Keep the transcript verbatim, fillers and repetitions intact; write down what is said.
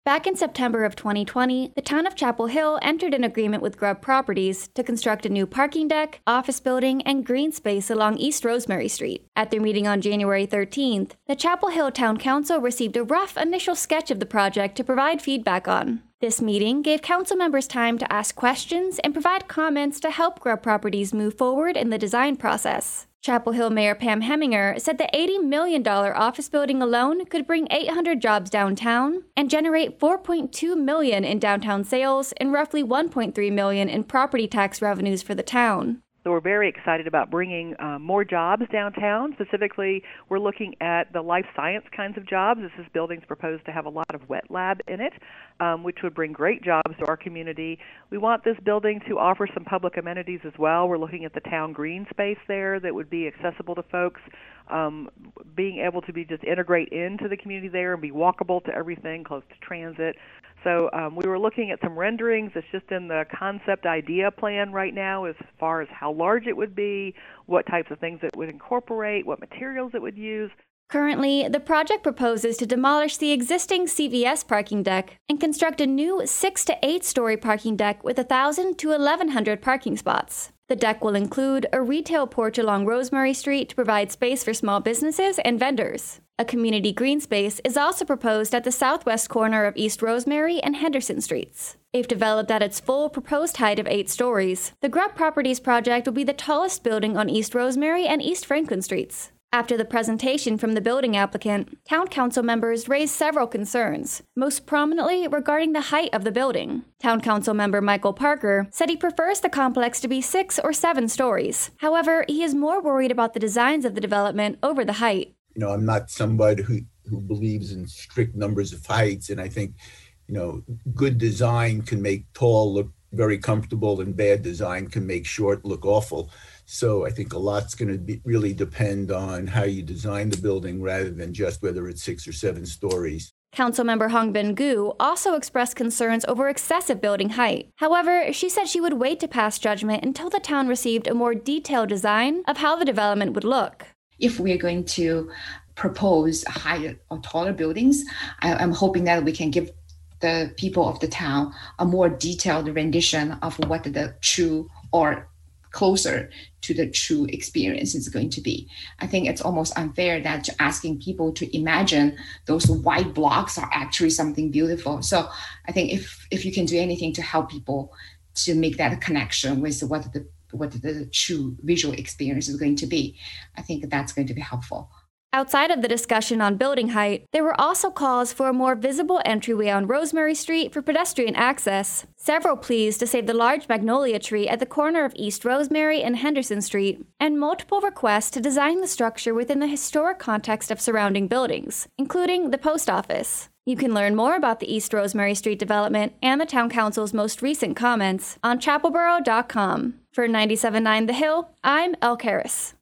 Back in September of twenty twenty, the town of Chapel Hill entered an agreement with Grubb Properties to construct a new parking deck, office building, and green space along East Rosemary Street. At their meeting on January thirteenth, the Chapel Hill Town Council received a rough initial sketch of the project to provide feedback on. This meeting gave council members time to ask questions and provide comments to help Grubb Properties move forward in the design process. Chapel Hill Mayor Pam Heminger said the eighty million dollars office building alone could bring eight hundred jobs downtown and generate four point two million dollars in downtown sales and roughly one point three million dollars in property tax revenues for the town. So we're very excited about bringing uh, more jobs downtown. Specifically, we're looking at the life science kinds of jobs. This is building's proposed to have a lot of wet lab in it, um, which would bring great jobs to our community. We want this building to offer some public amenities as well. We're looking at the town green space there that would be accessible to folks, um, being able to be just integrate into the community there and be walkable to everything, close to transit. So um, we were looking at some renderings. It's just in the concept idea plan right now as far as how large it would be, what types of things it would incorporate, what materials it would use. Currently, the project proposes to demolish the existing C V S parking deck and construct a new six to eight story parking deck with one thousand to eleven hundred parking spots. The deck will include a retail porch along Rosemary Street to provide space for small businesses and vendors. A community green space is also proposed at the southwest corner of East Rosemary and Henderson Streets. If developed at its full proposed height of eight stories, the Grubb Properties project will be the tallest building on East Rosemary and East Franklin Streets. After the presentation from the building applicant, Town Council members raised several concerns, most prominently regarding the height of the building. Town Council member Michael Parker said he prefers the complex to be six or seven stories. However, he is more worried about the designs of the development over the height. You know, I'm not somebody who, who believes in strict numbers of heights, and I think, you know, good design can make tall look very comfortable and bad design can make short look awful. So I think a lot's going to be, really depend on how you design the building rather than just whether it's six or seven stories. Councilmember Hongbin Gu also expressed concerns over excessive building height. However, she said she would wait to pass judgment until the town received a more detailed design of how the development would look. If we're going to propose higher or taller buildings, I, I'm hoping that we can give the people of the town a more detailed rendition of what the true or closer to the true experience is going to be. I think it's almost unfair that asking people to imagine those white blocks are actually something beautiful. So I think if if you can do anything to help people to make that connection with what the what the true visual experience is going to be, I think that's going to be helpful. Outside of the discussion on building height, there were also calls for a more visible entryway on Rosemary Street for pedestrian access. Several pleas to save the large magnolia tree at the corner of East Rosemary and Henderson Street, and multiple requests to design the structure within the historic context of surrounding buildings, including the post office. You can learn more about the East Rosemary Street development and the Town Council's most recent comments on chapelboro dot com. For ninety-seven point nine The Hill, I'm Elle Karas.